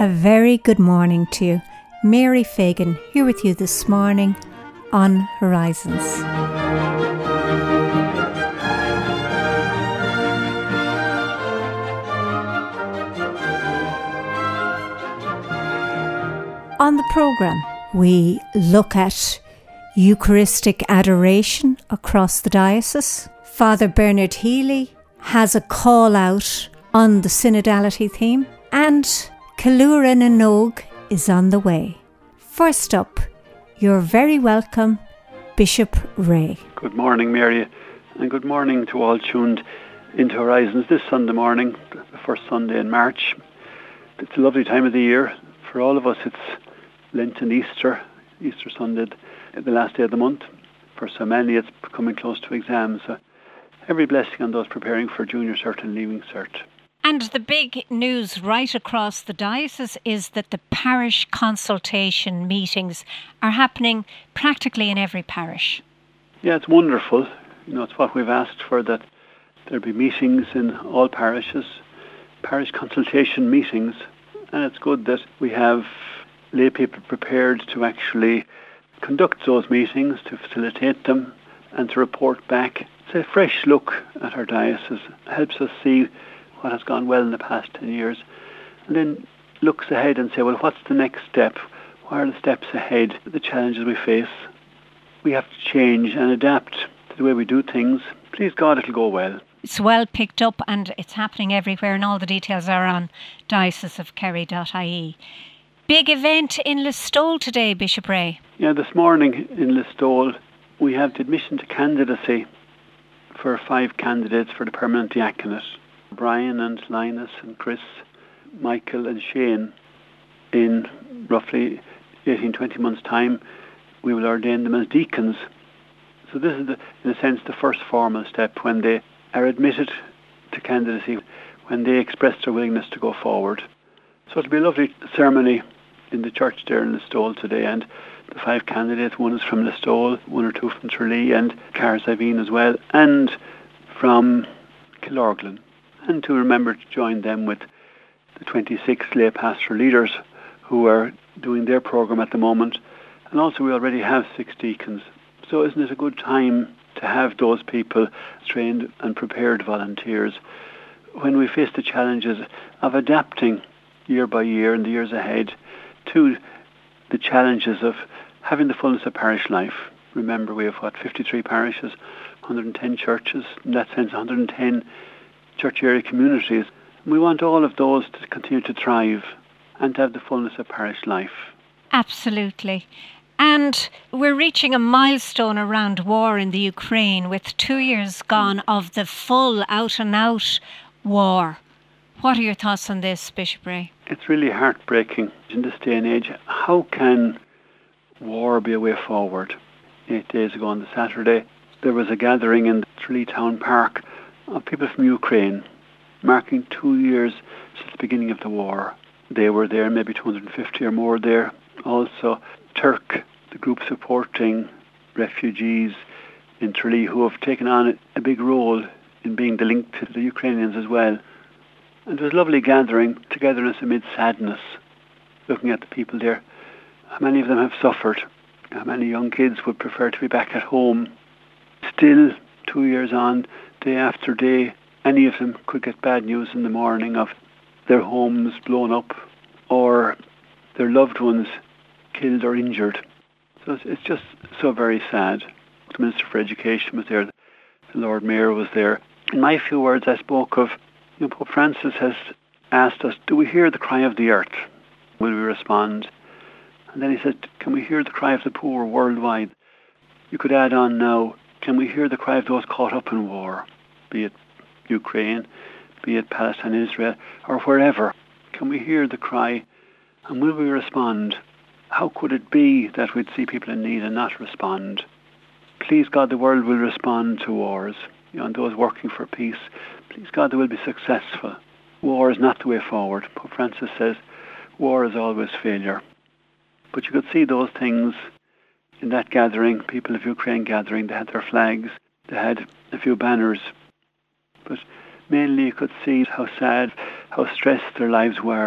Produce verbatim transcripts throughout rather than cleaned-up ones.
A very good morning to you. Mary Fagan here with you this morning on Horizons. On the programme, we look at Eucharistic adoration across the diocese. Father Bernard Healy has a call out on the synodality theme, and Killuran and Nog is on the way. First up, you're very welcome, Bishop Ray. Good morning, Mary, and good morning to all tuned into Horizons this Sunday morning, the first Sunday in March. It's a lovely time of the year. For all of us, it's Lent and Easter, Easter Sunday, the last day of the month. For so many, it's coming close to exams. So every blessing on those preparing for junior cert and leaving cert. And the big news right across the diocese is that the parish consultation meetings are happening practically in every parish. Yeah, it's wonderful. You know, it's what we've asked for, that there be meetings in all parishes, parish consultation meetings. And it's good that we have lay people prepared to actually conduct those meetings, to facilitate them and to report back. It's a fresh look at our diocese. It helps us see what has gone well in the past ten years, and then looks ahead and say, well, what's the next step? What are the steps ahead, the challenges we face? We have to change and adapt to the way we do things. Please God, it'll go well. It's well picked up and it's happening everywhere, and all the details are on diocese of kerry dot I E. Big event in Listowel today, Bishop Ray. Yeah, this morning in Listowel we have the admission to candidacy for five candidates for the permanent diaconate. Brian and Linus and Chris, Michael and Shane. In roughly eighteen, twenty months' time, we will ordain them as deacons. So this is, the, in a sense, the first formal step when they are admitted to candidacy, when they express their willingness to go forward. So it'll be a lovely ceremony in the church there in Listowel today, and the five candidates, one is from Listowel, one or two from Tralee, and Carsiveen as well, and from Killorglin. And to remember to join them with the twenty-six lay pastoral leaders who are doing their programme at the moment. And also we already have six deacons. So isn't it a good time to have those people, trained and prepared volunteers, when we face the challenges of adapting year by year in the years ahead to the challenges of having the fullness of parish life. Remember, we have, what, fifty-three parishes, one hundred ten churches, in that sense one hundred ten church area communities. We want all of those to continue to thrive and to have the fullness of parish life. Absolutely. And we're reaching a milestone around war in the Ukraine, with two years gone of the full out-and-out war. What are your thoughts on this, Bishop Ray? It's really heartbreaking in this day and age. How can war be a way forward? Eight days ago on the Saturday, there was a gathering in the Tralee Town Park of people from Ukraine, marking two years since the beginning of the war. They were there, maybe two hundred fifty or more there. Also, Turk, the group supporting refugees in Tralee, who have taken on a big role in being the link to the Ukrainians as well. And it was a lovely gathering, togetherness amid sadness, looking at the people there. How many of them have suffered? How many young kids would prefer to be back at home? Still, two years on, day after day, any of them could get bad news in the morning of their homes blown up or their loved ones killed or injured. So it's just so very sad. The Minister for Education was there, the Lord Mayor was there. In my few words, I spoke of, you know, Pope Francis has asked us, do we hear the cry of the earth? Will we respond? And then he said, can we hear the cry of the poor worldwide? You could add on now, can we hear the cry of those caught up in war, be it Ukraine, be it Palestine, Israel, or wherever? Can we hear the cry, and will we respond? How could it be that we'd see people in need and not respond? Please God, the world will respond to wars. You know, and those working for peace, please God, they will be successful. War is not the way forward. Pope Francis says, war is always failure. But you could see those things in that gathering, people of Ukraine gathering. They had their flags, they had a few banners. But mainly you could see how sad, how stressed their lives were.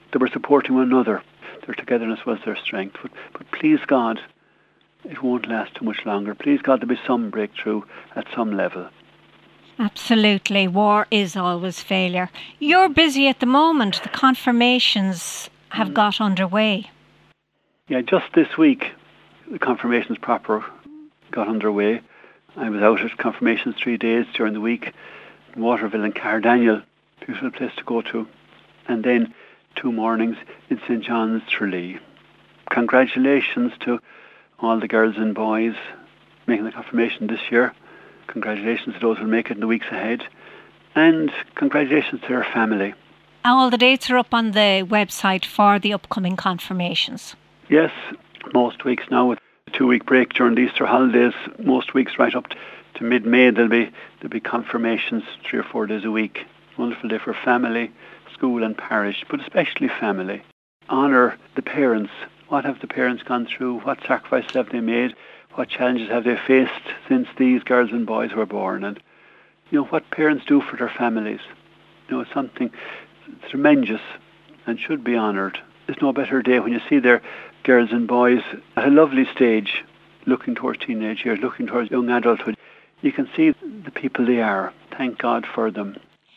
They were supporting one another. Their togetherness was their strength. But, but please God, it won't last too much longer. Please God, there'll be some breakthrough at some level. Absolutely. War is always failure. You're busy at the moment. The confirmations have got underway. Yeah, just this week, the confirmations proper got underway. I was out at confirmations three days during the week in Waterville and Cardaniel, beautiful place to go to. And then two mornings in Saint John's, Tralee. Congratulations to all the girls and boys making the confirmation this year. Congratulations to those who will make it in the weeks ahead. And congratulations to their family. All the dates are up on the website for the upcoming confirmations. Yes, most weeks now with a two-week break during the Easter holidays, most weeks right up to mid-May there'll be there'll be confirmations three or four days a week. Wonderful day for family, school and parish, but especially family. Honour the parents. What have the parents gone through? What sacrifices have they made? What challenges have they faced since these girls and boys were born? And, you know, what parents do for their families. You know, it's something tremendous and should be honoured. There's no better day when you see their girls and boys at a lovely stage, looking towards teenage years, looking towards young adulthood. You can see the people they are. Thank God for them.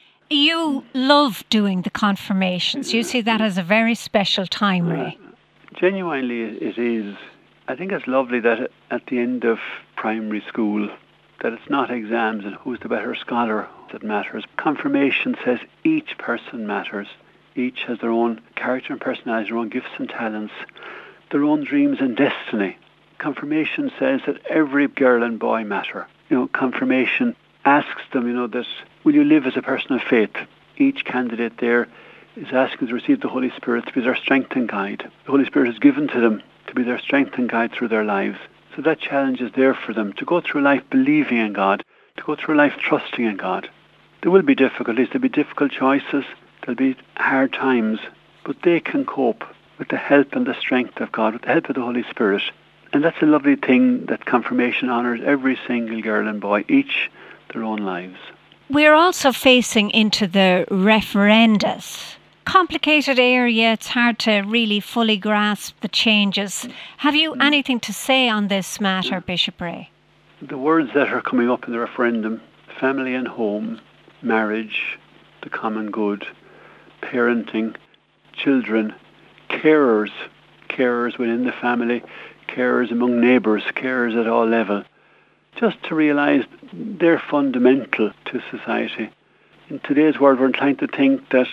You love doing the confirmations. You see that as a very special time, Ray. Uh, genuinely, it is. I think it's lovely that at the end of primary school, that it's not exams and who's the better scholar that matters. Confirmation says each person matters. Each has their own character and personality, their own gifts and talents, their own dreams and destiny. Confirmation says that every girl and boy matter. You know, confirmation asks them, you know, that will you live as a person of faith? Each candidate there is asking to receive the Holy Spirit to be their strength and guide. The Holy Spirit is given to them to be their strength and guide through their lives. So that challenge is there for them to go through life believing in God, to go through life trusting in God. There will be difficulties, there'll be difficult choices, there'll be hard times, but they can cope with the help and the strength of God, with the help of the Holy Spirit. And that's a lovely thing that confirmation honours every single girl and boy, each their own lives. We're also facing into the referendums. Complicated area, it's hard to really fully grasp the changes. Have you anything to say on this matter, Bishop Ray? The words that are coming up in the referendum, family and home, marriage, the common good, parenting, children, carers, carers within the family, carers among neighbours, carers at all levels, just to realise they're fundamental to society. In today's world, we're inclined to think that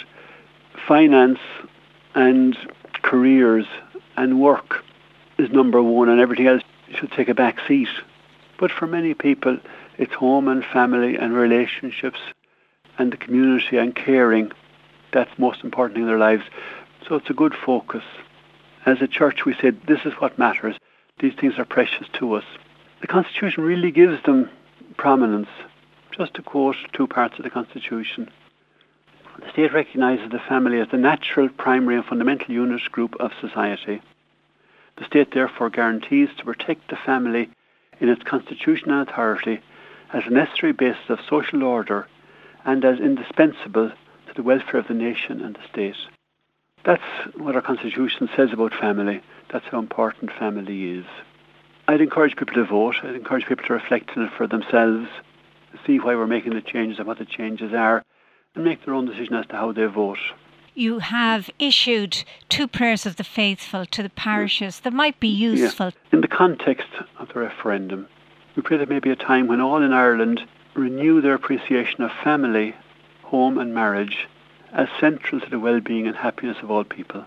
finance and careers and work is number one and everything else should take a back seat. But for many people, it's home and family and relationships and the community and caring that's most important in their lives. So it's a good focus. As a church, we said this is what matters. These things are precious to us. The Constitution really gives them prominence. Just to quote two parts of the Constitution. The state recognises the family as the natural, primary and fundamental unit group of society. The state therefore guarantees to protect the family in its constitutional authority as a necessary basis of social order and as indispensable to the welfare of the nation and the state. That's what our Constitution says about family. That's how important family is. I'd encourage people to vote. I'd encourage people to reflect on it for themselves, see why we're making the changes and what the changes are, and make their own decision as to how they vote. You have issued two prayers of the faithful to the parishes that might be useful. Yeah. In the context of the referendum, we pray there may be a time when all in Ireland renew their appreciation of family, home and marriage as central to the well-being and happiness of all people.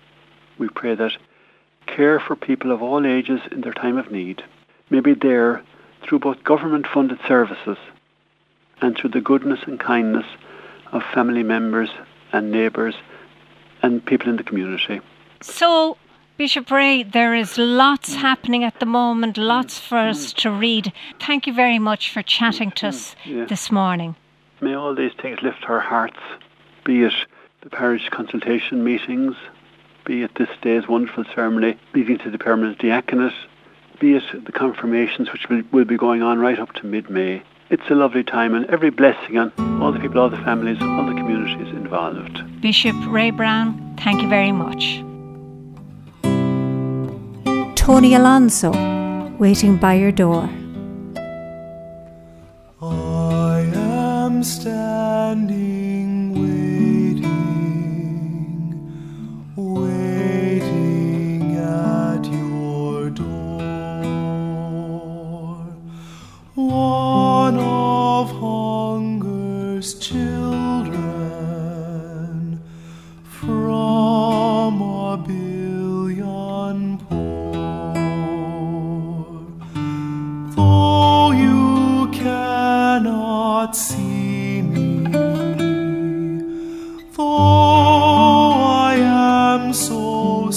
We pray that care for people of all ages in their time of need may be there through both government-funded services and through the goodness and kindness of family members and neighbours and people in the community. So, Bishop Ray, there is lots happening at the moment, lots for us to read. Thank you very much for chatting to us yeah. this morning. May all these things lift our hearts, be it the parish consultation meetings, be it this day's wonderful ceremony leading to the permanent diaconate, be it the confirmations which will, will be going on right up to mid-May. It's a lovely time, and every blessing on all the people, all the families, all the communities involved. Bishop Ray Brown, thank you very much. Tony Alonso, waiting by your door. I am standing waiting, waiting at your door. One of hunger's children from a billion poor. Though you cannot see me, though I am so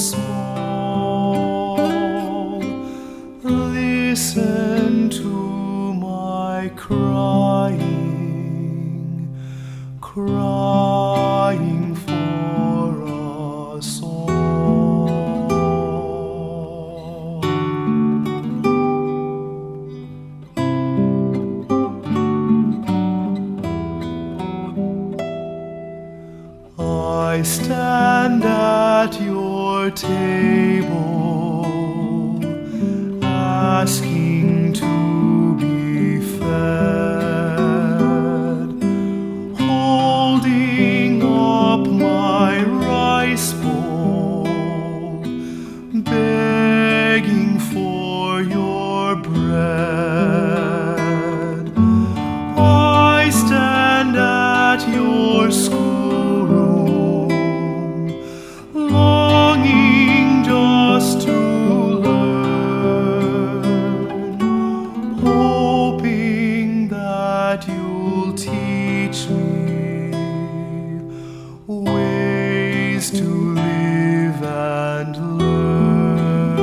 small, listen to my crying, crying for us all. I stand at your table, asking to be fed, holding up my rice bowl, begging for your bread. I stand at your schoolroom, longing just to learn, hoping that you'll teach me ways to live and learn.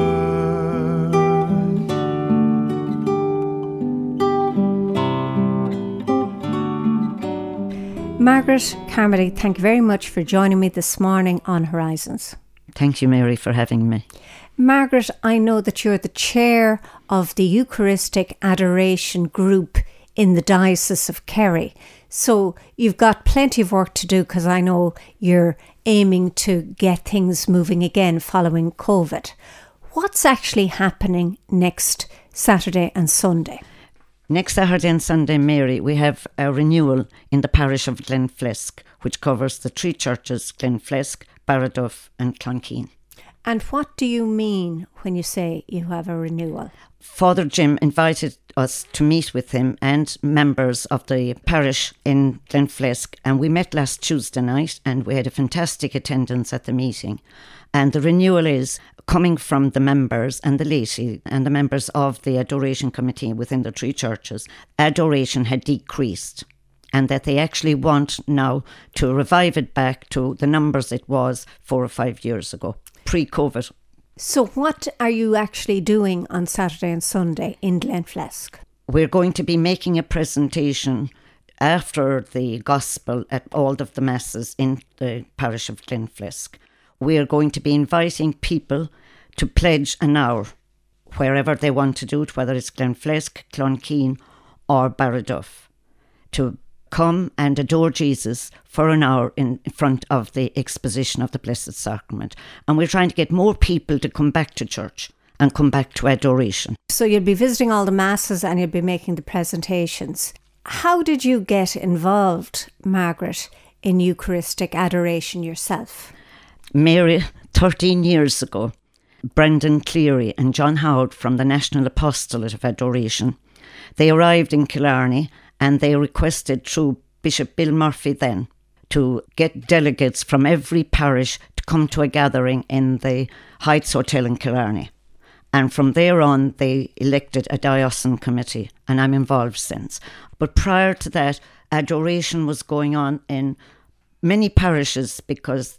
Margaret Carmody, thank you very much for joining me this morning on Horizons. Thank you, Mary, for having me. Margaret, I know that you're the chair of the Eucharistic Adoration Group in the Diocese of Kerry. So you've got plenty of work to do, because I know you're aiming to get things moving again following COVID. What's actually happening next Saturday and Sunday? Next Saturday and Sunday, Mary, we have a renewal in the parish of Glenflesk, which covers the three churches, Glenflesk, Barraduff and Clonkeen. And what do you mean when you say you have a renewal? Father Jim invited us to meet with him and members of the parish in Glenflesk, and we met last Tuesday night and we had a fantastic attendance at the meeting. And the renewal is coming from the members and the laity and the members of the adoration committee within the three churches. Adoration had decreased, and that they actually want now to revive it back to the numbers it was four or five years ago, pre-COVID. So what are you actually doing on Saturday and Sunday in Glenflesk? We're going to be making a presentation after the gospel at all of the masses in the parish of Glenflesk. We are going to be inviting people to pledge an hour, wherever they want to do it, whether it's Glenflesk, Clonkeen or Barraduff, to come and adore Jesus for an hour in front of the exposition of the Blessed Sacrament. And we're trying to get more people to come back to church and come back to adoration. So you'll be visiting all the masses and you'll be making the presentations. How did you get involved, Margaret, in Eucharistic adoration yourself? Mary, thirteen years ago, Brendan Cleary and John Howard from the National Apostolate of Adoration, they arrived in Killarney and they requested through Bishop Bill Murphy then to get delegates from every parish to come to a gathering in the Heights Hotel in Killarney. And from there on, they elected a diocesan committee, and I'm involved since. But prior to that, adoration was going on in many parishes, because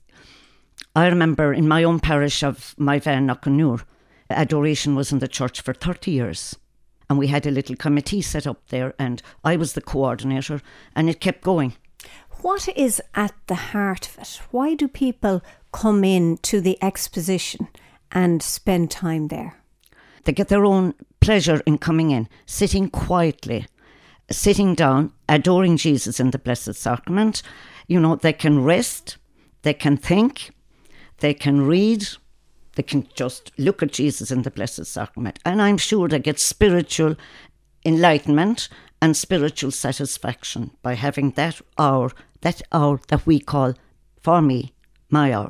I remember in my own parish of Maivan, Knockanure, adoration was in the church for thirty years. And we had a little committee set up there, and I was the coordinator, and it kept going. What is at the heart of it? Why do people come in to the exposition and spend time there? They get their own pleasure in coming in, sitting quietly, sitting down, adoring Jesus in the Blessed Sacrament. You know, they can rest, they can think, they can read, they can just look at Jesus in the Blessed Sacrament. And I'm sure they get spiritual enlightenment and spiritual satisfaction by having that hour, that hour that we call, for me, my hour.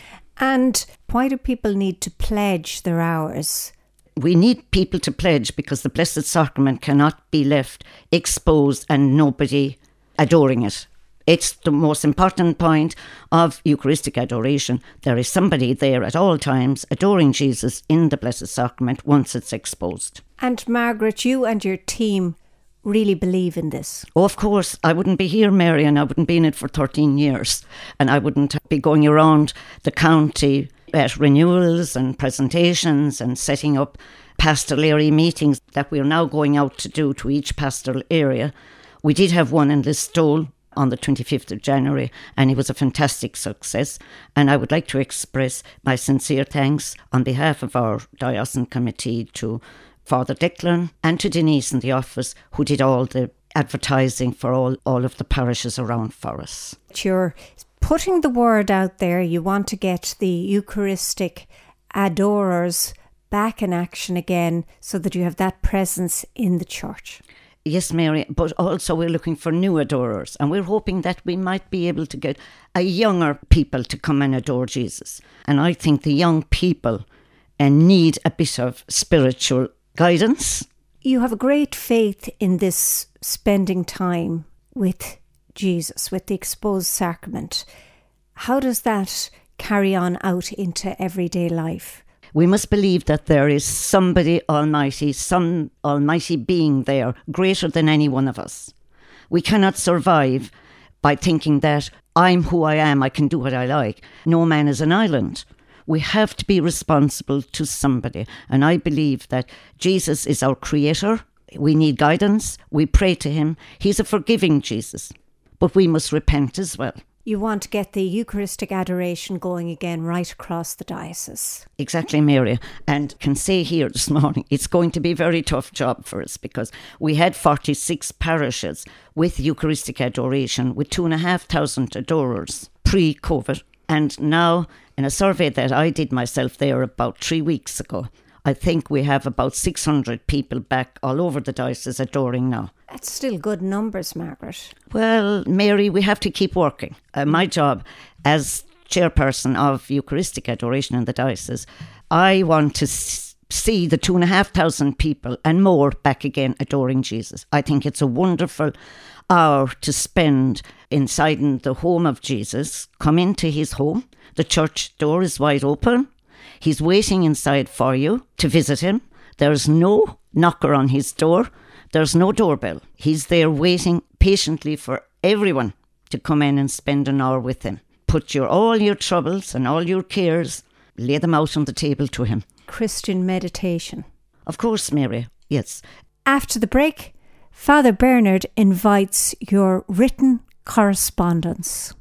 And why do people need to pledge their hours? We need people to pledge because the Blessed Sacrament cannot be left exposed and nobody adoring it. It's the most important point of Eucharistic adoration. There is somebody there at all times adoring Jesus in the Blessed Sacrament once it's exposed. And Margaret, you and your team really believe in this? Oh, of course. I wouldn't be here, Mary, and I wouldn't be in it for thirteen years. And I wouldn't be going around the county at renewals and presentations and setting up pastoral area meetings that we're now going out to do to each pastoral area. We did have one in Listowel on the twenty-fifth of January, and it was a fantastic success. And I would like to express my sincere thanks on behalf of our diocesan committee to Father Declan and to Denise in the office, who did all the advertising for all, all of the parishes around for us. You're putting the word out there. You want to get the Eucharistic adorers back in action again so that you have that presence in the church. Yes, Mary, but also we're looking for new adorers, and we're hoping that we might be able to get a younger people to come and adore Jesus. And I think the young people uh, need a bit of spiritual guidance. You have a great faith in this spending time with Jesus, with the exposed sacrament. How does that carry on out into everyday life? We must believe that there is somebody almighty, some almighty being there, greater than any one of us. We cannot survive by thinking that I'm who I am, I can do what I like. No man is an island. We have to be responsible to somebody. And I believe that Jesus is our creator. We need guidance. We pray to him. He's a forgiving Jesus. But we must repent as well. You want to get the Eucharistic adoration going again right across the diocese. Exactly, Mary. And can say here this morning, it's going to be a very tough job for us because we had forty-six parishes with Eucharistic adoration with two and a half thousand adorers pre-COVID. And now, in a survey that I did myself there about three weeks ago, I think we have about six hundred people back all over the diocese adoring now. That's still good numbers, Margaret. Well, Mary, we have to keep working. Uh, my job as chairperson of Eucharistic adoration in the diocese, I want to s- see the two and a half thousand people and more back again adoring Jesus. I think it's a wonderful hour to spend inside in the home of Jesus. Come into his home. The church door is wide open. He's waiting inside for you to visit him. There's no knocker on his door. There's no doorbell. He's there waiting patiently for everyone to come in and spend an hour with him. Put your all your troubles and all your cares, lay them out on the table to him. Christian meditation. Of course, Mary, yes. After the break, Father Bernard invites your written correspondence.